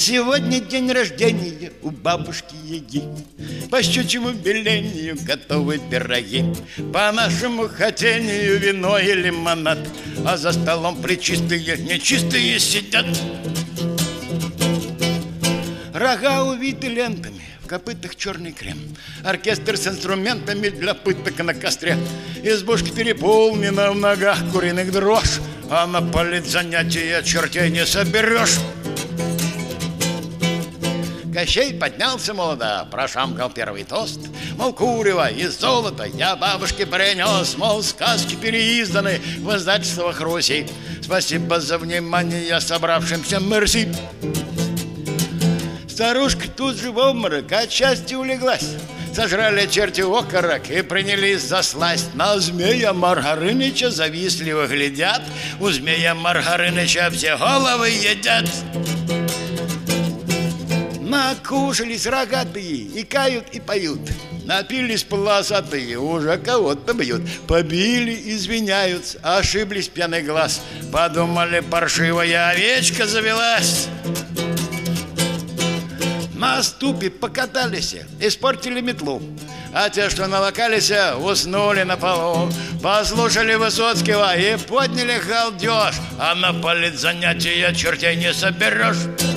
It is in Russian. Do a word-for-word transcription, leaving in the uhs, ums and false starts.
Сегодня день рождения у бабушки Яги. По щучьему велению готовы пироги, по нашему хотению вино и лимонад, а за столом пречистые, нечистые сидят. Рога увиты лентами, в копытах черный крем, оркестр с инструментами для пыток на костре. Избушка переполнена, в ногах куриных дрожь, а на политзанятия чертей не соберешь. Кощей поднялся молодо, прошамкал первый тост. Мол, курева и золото я бабушке принес, мол, сказки переизданы в издательствах Руси. Спасибо за внимание собравшимся, мерси. Старушка тут же в обморок от счастья улеглась. Сожрали черти окорок и принялись за сласть. На змея Маргарыныча завистливо глядят, у змея Маргарыныча все головы едят. Накушались рогатые и кают и поют, напились полосатые, уже кого-то бьют. Побили, извиняются, ошиблись пьяный глаз, подумали, паршивая овечка завелась. На ступе покатались, испортили метлу, а те, что налокались, уснули на полу. Послушали Высоцкого и подняли галдеж, а на политзанятия чертей не соберешь.